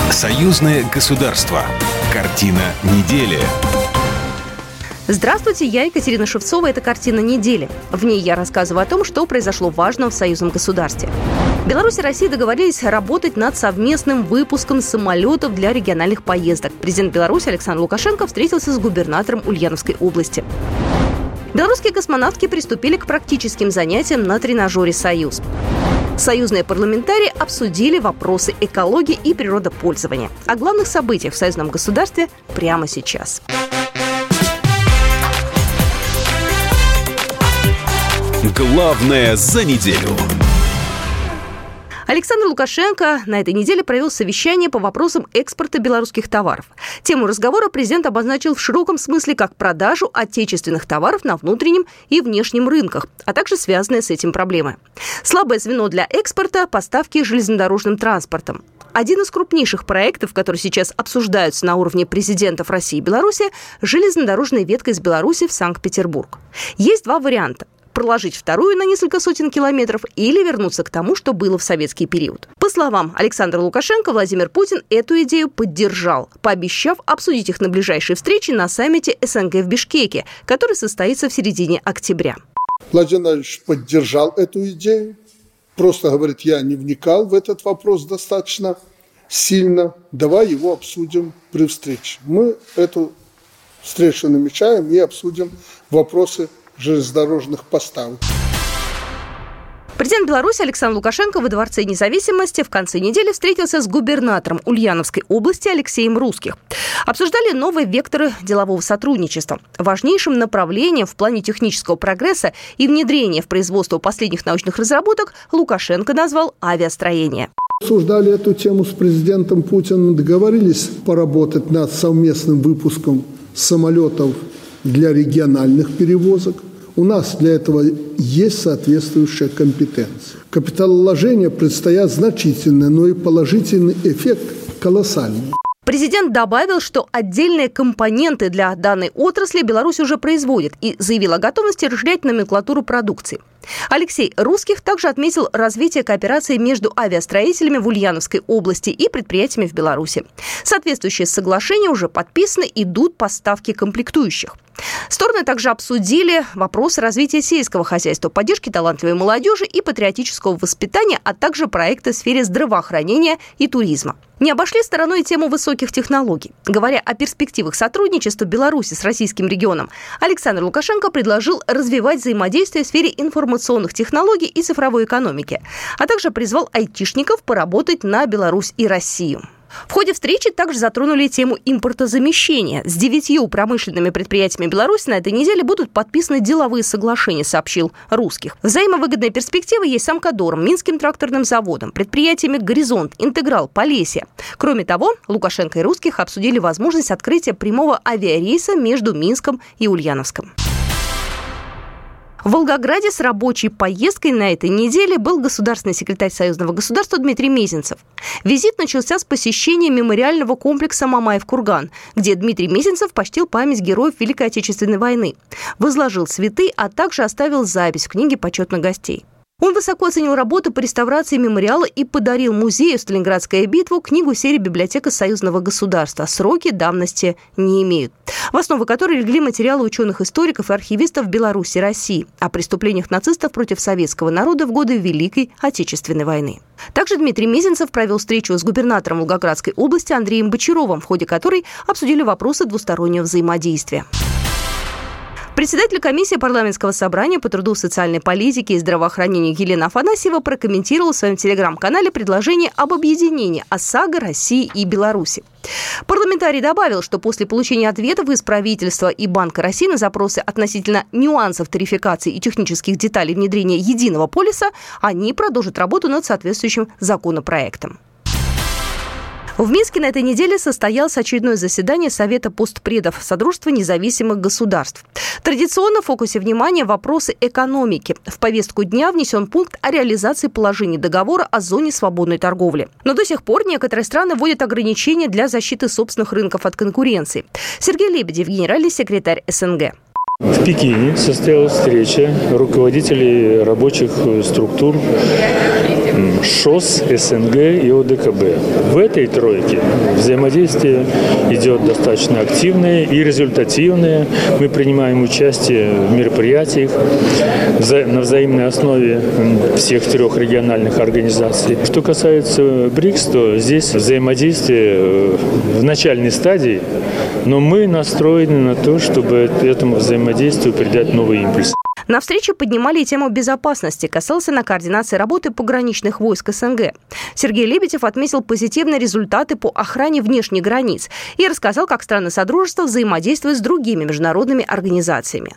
Союзное государство. Картина недели. Здравствуйте, я Екатерина Шевцова. Это «Картина недели». В ней я рассказываю о том, что произошло важного в союзном государстве. Беларусь и Россия договорились работать над совместным выпуском самолетов для региональных поездок. Президент Беларуси Александр Лукашенко встретился с губернатором Ульяновской области. Белорусские космонавтки приступили к практическим занятиям на тренажере «Союз». Союзные парламентарии обсудили вопросы экологии и природопользования. О главных событиях в союзном государстве прямо сейчас. Главное за неделю. Александр Лукашенко на этой неделе провел совещание по вопросам экспорта белорусских товаров. Тему разговора президент обозначил в широком смысле как продажу отечественных товаров на внутреннем и внешнем рынках, а также связанные с этим проблемы. Слабое звено для экспорта – поставки железнодорожным транспортом. Один из крупнейших проектов, которые сейчас обсуждаются на уровне президентов России и Беларуси – железнодорожная ветка из Беларуси в Санкт-Петербург. Есть два варианта. Проложить вторую на несколько сотен километров или вернуться к тому, что было в советский период. По словам Александра Лукашенко, Владимир Путин эту идею поддержал, пообещав обсудить их на ближайшей встрече на саммите СНГ в Бишкеке, который состоится в середине октября. Владимир Владимирович поддержал эту идею. Просто говорит, я не вникал в этот вопрос достаточно сильно. Давай его обсудим при встрече. Мы эту встречу намечаем и обсудим вопросы железнодорожных поставок. Президент Беларуси Александр Лукашенко во Дворце независимости в конце недели встретился с губернатором Ульяновской области Алексеем Русских. Обсуждали новые векторы делового сотрудничества. Важнейшим направлением в плане технического прогресса и внедрения в производство последних научных разработок Лукашенко назвал авиастроение. Обсуждали эту тему с президентом Путиным, договорились поработать над совместным выпуском самолетов для региональных перевозок. У нас для этого есть соответствующая компетенция. Капиталовложения предстоят значительные, но и положительный эффект колоссальный. Президент добавил, что отдельные компоненты для данной отрасли Беларусь уже производит и заявил о готовности расширять номенклатуру продукции. Алексей Русских также отметил развитие кооперации между авиастроителями в Ульяновской области и предприятиями в Беларуси. Соответствующие соглашения уже подписаны, идут поставки комплектующих. Стороны также обсудили вопросы развития сельского хозяйства, поддержки талантливой молодежи и патриотического воспитания, а также проекты в сфере здравоохранения и туризма. Не обошли стороной тему высоких технологий. Говоря о перспективах сотрудничества Беларуси с российским регионом, Александр Лукашенко предложил развивать взаимодействие в сфере информационных технологий и цифровой экономики, а также призвал айтишников поработать на Беларусь и Россию. В ходе встречи также затронули тему импортозамещения. С 9 промышленными предприятиями Беларуси на этой неделе будут подписаны деловые соглашения, сообщил Русских. Взаимовыгодные перспективы есть с Амкадором, Минским тракторным заводом, предприятиями «Горизонт», «Интеграл», «Полесье». Кроме того, Лукашенко и Русских обсудили возможность открытия прямого авиарейса между Минском и Ульяновском. В Волгограде с рабочей поездкой на этой неделе был государственный секретарь Союзного государства Дмитрий Мезенцев. Визит начался с посещения мемориального комплекса «Мамаев-Курган», где Дмитрий Мезенцев почтил память героев Великой Отечественной войны, возложил цветы, а также оставил запись в книге почетных гостей. Он высоко оценил работу по реставрации мемориала и подарил музею «Сталинградская битва» книгу серии «Библиотека союзного государства». Сроки давности не имеют. В основу которой легли материалы ученых-историков и архивистов Беларуси и России о преступлениях нацистов против советского народа в годы Великой Отечественной войны. Также Дмитрий Мезенцев провел встречу с губернатором Волгоградской области Андреем Бочаровым, в ходе которой обсудили вопросы двустороннего взаимодействия. Председатель комиссии парламентского собрания по труду, социальной политике и здравоохранению Елена Афанасьева прокомментировала в своем телеграм-канале предложение об объединении ОСАГО России и Беларуси. Парламентарий добавил, что после получения ответов из правительства и Банка России на запросы относительно нюансов тарификации и технических деталей внедрения единого полиса, они продолжат работу над соответствующим законопроектом. В Минске на этой неделе состоялось очередное заседание Совета постпредов Содружества независимых государств. Традиционно в фокусе внимания вопросы экономики. В повестку дня внесен пункт о реализации положений договора о зоне свободной торговли. Но до сих пор некоторые страны вводят ограничения для защиты собственных рынков от конкуренции. Сергей Лебедев, генеральный секретарь СНГ. В Пекине состоялась встреча руководителей рабочих структур ШОС, СНГ и ОДКБ. В этой тройке взаимодействие идет достаточно активное и результативное. Мы принимаем участие в мероприятиях на взаимной основе всех трех региональных организаций. Что касается БРИКС, то здесь взаимодействие в начальной стадии, но мы настроены на то, чтобы этому взаимодействию придать новый импульс. На встрече поднимали и тему безопасности. Касался на координации работы пограничных войск СНГ. Сергей Лебедев отметил позитивные результаты по охране внешних границ и рассказал, как страны Содружества взаимодействуют с другими международными организациями.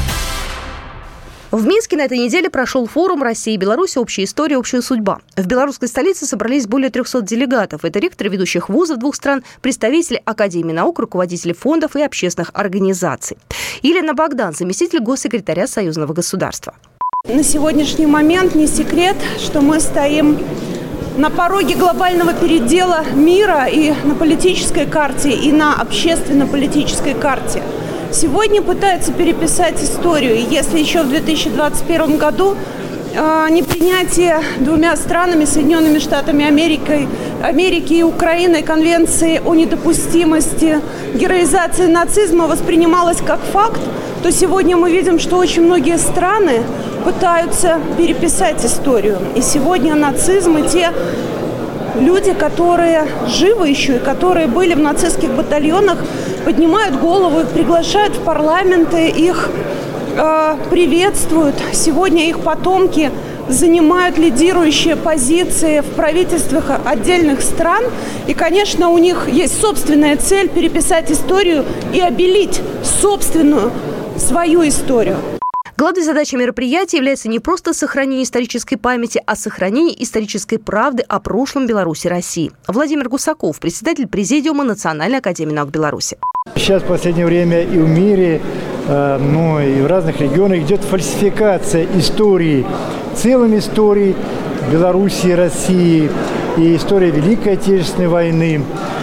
В Минске на этой неделе прошел форум «Россия и Беларусь. Общая история, общая судьба». В белорусской столице собрались более 300 делегатов. Это ректоры ведущих вузов двух стран, представители Академии наук, руководители фондов и общественных организаций. Елена Богдан, заместитель госсекретаря Союзного государства. На сегодняшний момент не секрет, что мы стоим на пороге глобального передела мира и на политической карте, и на общественно-политической карте. Сегодня пытаются переписать историю. И если еще в 2021 году непринятие двумя странами, Соединенными Штатами Америки и Украиной, Конвенции о недопустимости героизации нацизма воспринималось как факт, то сегодня мы видим, что очень многие страны пытаются переписать историю. И сегодня нацизм и те люди, которые живы еще и которые были в нацистских батальонах, поднимают голову, их приглашают в парламенты, их приветствуют. Сегодня их потомки занимают лидирующие позиции в правительствах отдельных стран. И, конечно, у них есть собственная цель переписать историю и обелить собственную свою историю. Главной задачей мероприятия является не просто сохранение исторической памяти, а сохранение исторической правды о прошлом Беларуси и России. Владимир Гусаков, председатель Президиума Национальной академии наук Беларуси. Сейчас в последнее время и в мире, и в разных регионах идет фальсификация истории, целыми историй Беларуси и России, и история Великой Отечественной войны.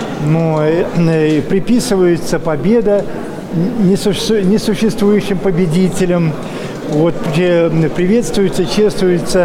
Приписывается победа несуществующим победителям. Приветствуются, чествуются,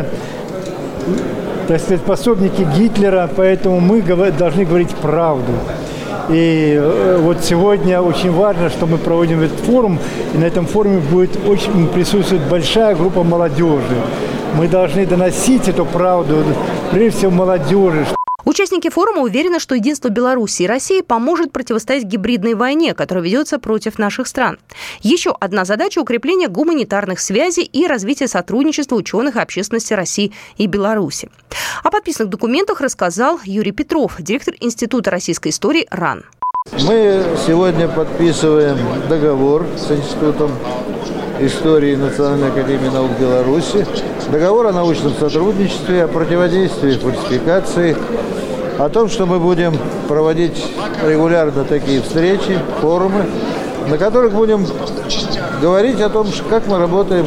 так сказать, пособники Гитлера, поэтому мы должны говорить правду. И сегодня очень важно, что мы проводим этот форум, и на этом форуме присутствовать большая группа молодежи. Мы должны доносить эту правду, прежде всего, молодежи. Участники форума уверены, что единство Беларуси и России поможет противостоять гибридной войне, которая ведется против наших стран. Еще одна задача – укрепление гуманитарных связей и развитие сотрудничества ученых и общественности России и Беларуси. О подписанных документах рассказал Юрий Петров, директор Института российской истории РАН. Мы сегодня подписываем договор с Институтом истории Национальной академии наук Беларуси, договор о научном сотрудничестве, о противодействии фальсификации, о том, что мы будем проводить регулярно такие встречи, форумы, на которых будем говорить о том, как мы работаем.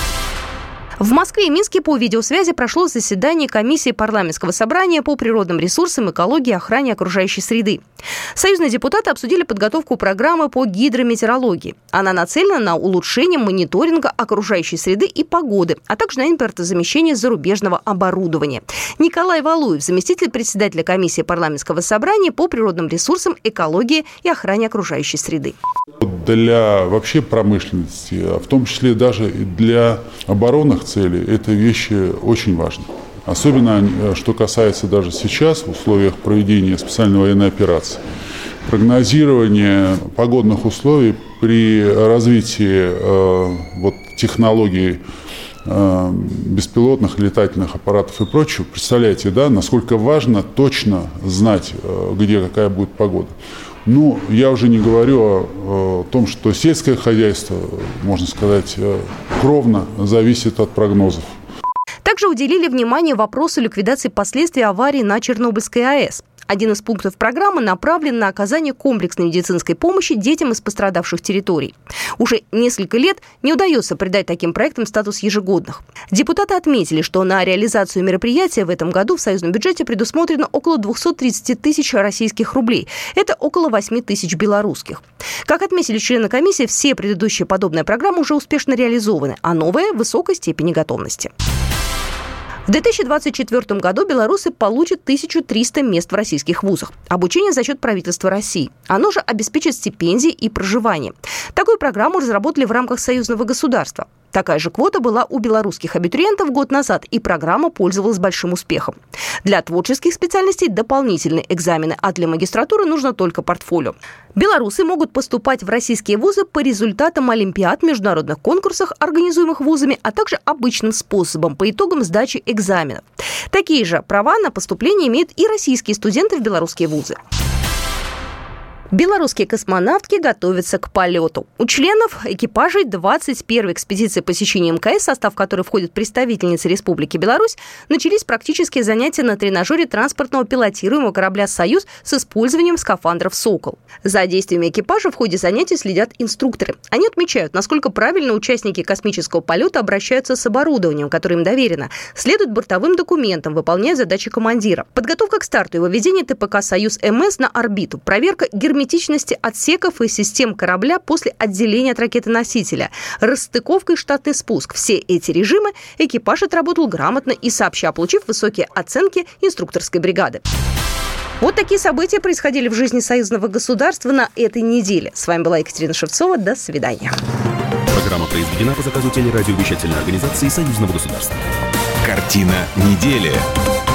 В Москве и Минске по видеосвязи прошло заседание комиссии парламентского собрания по природным ресурсам, экологии и охране окружающей среды. Союзные депутаты обсудили подготовку программы по гидрометеорологии. Она нацелена на улучшение мониторинга окружающей среды и погоды, а также на импортозамещение зарубежного оборудования. Николай Валуев, заместитель председателя комиссии парламентского собрания по природным ресурсам, экологии и охране окружающей среды. Для вообще промышленности, а в том числе даже и для оборонных целей, это вещи очень важны. Особенно, что касается даже сейчас, в условиях проведения специальной военной операции. Прогнозирование погодных условий при развитии технологий беспилотных летательных аппаратов и прочего, представляете, да, насколько важно точно знать, где какая будет погода. Я уже не говорю о том, что сельское хозяйство, можно сказать, кровно зависит от прогнозов. Также уделили внимание вопросу ликвидации последствий аварии на Чернобыльской АЭС. Один из пунктов программы направлен на оказание комплексной медицинской помощи детям из пострадавших территорий. Уже несколько лет не удается придать таким проектам статус ежегодных. Депутаты отметили, что на реализацию мероприятия в этом году в союзном бюджете предусмотрено около 230 тысяч российских рублей. Это около 8 тысяч белорусских. Как отметили члены комиссии, все предыдущие подобные программы уже успешно реализованы, а новые – в высокой степени готовности. В 2024 году белорусы получат 1300 мест в российских вузах. Обучение за счет правительства России. Оно же обеспечит стипендии и проживание. Такую программу разработали в рамках союзного государства. Такая же квота была у белорусских абитуриентов год назад, и программа пользовалась большим успехом. Для творческих специальностей дополнительные экзамены, а для магистратуры нужно только портфолио. Белорусы могут поступать в российские вузы по результатам олимпиад, международных конкурсах, организуемых вузами, а также обычным способом, по итогам сдачи экзаменов. Такие же права на поступление имеют и российские студенты в белорусские вузы. Белорусские космонавтки готовятся к полету. У членов экипажей 21-й экспедиции посещения МКС, в состав которой входят представительницы Республики Беларусь, начались практические занятия на тренажере транспортного пилотируемого корабля «Союз» с использованием скафандров «Сокол». За действиями экипажа в ходе занятий следят инструкторы. Они отмечают, насколько правильно участники космического полета обращаются с оборудованием, которое им доверено, следуют бортовым документам, выполняя задачи командира. Подготовка к старту и выведение ТПК «Союз-МС» на орбиту, проверка герметичности отсеков и систем корабля после отделения от ракеты-носителя, расстыковка и штатный спуск. Все эти режимы экипаж отработал грамотно и сообща, получив высокие оценки инструкторской бригады. Вот такие события происходили в жизни союзного государства на этой неделе. С вами была Екатерина Шевцова. До свидания. Программа произведена по заказу телерадиовещательной организации союзного государства. Картина недели.